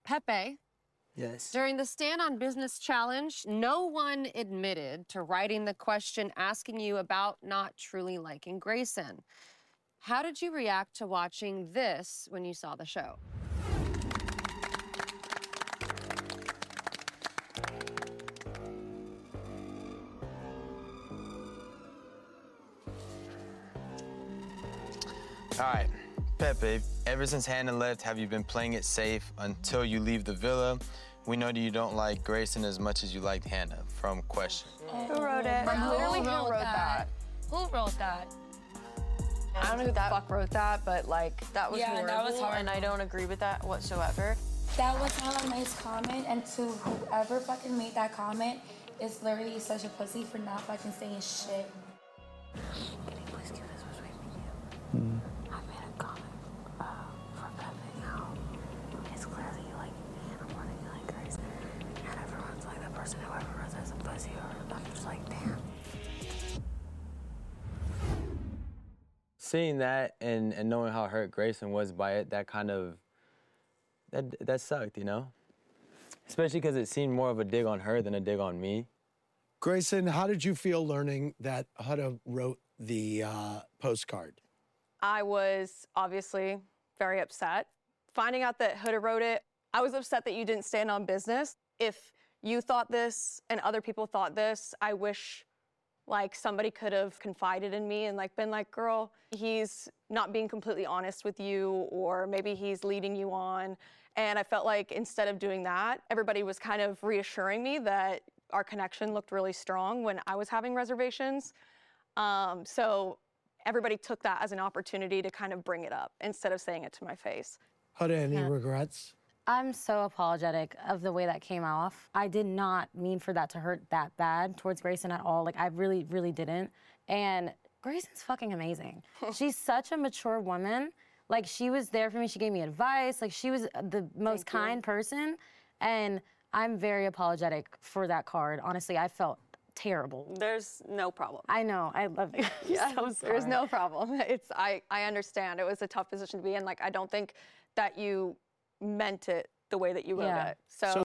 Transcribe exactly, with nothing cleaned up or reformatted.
Pepe. Yes. During the Stand on Business challenge, no one admitted to writing the question asking you about not truly liking Grayson. How did you react to watching this when you saw the show? All right, Pepe, ever since Hannah left, have you been playing it safe until you leave the villa? We know that you don't like Grayson as much as you liked Hannah. From question. Who wrote it? Who Literally, who wrote wrote that? Who wrote that? I don't know who the fuck wrote that, but like that was Yeah, horrible, that was horrible. and I don't agree with that whatsoever. That was not a nice comment, and to whoever fucking made that comment is literally such a pussy for not fucking saying shit. Can you please give this was with you? Mm. I made a comment uh, for Pepe now. It's clearly like Hannah more than you like Grace. And everyone's like the person whoever wrote that's a pussy, or I'm just like, damn. Seeing that and, and knowing how hurt Grayson was by it, that kind of, that, that sucked, you know? Especially because it seemed more of a dig on her than a dig on me. Grayson, how did you feel learning that Huda wrote the uh, postcard? I was obviously very upset. Finding out that Huda wrote it, I was upset that you didn't stand on business. If you thought this and other people thought this, I wish like somebody could have confided in me and like been like, girl, he's not being completely honest with you, or maybe he's leading you on. And I felt like instead of doing that, everybody was kind of reassuring me that our connection looked really strong when I was having reservations. Um, so everybody took that as an opportunity to kind of bring it up instead of saying it to my face. Huda, any Yeah. regrets? I'm so apologetic of the way that came off. I did not mean for that to hurt that bad towards Grayson at all. Like, I really, really didn't. And Grayson's fucking amazing. She's such a mature woman. Like, she was there for me. She gave me advice. Like, she was the most Thank you. kind person. And I'm very apologetic for that card. Honestly, I felt terrible. There's no problem. I know. I love you. Yeah, So there's sorry. no problem. It's I, I understand. It was a tough position to be in. Like, I don't think that you meant it the way that you wrote Yeah. it. So. So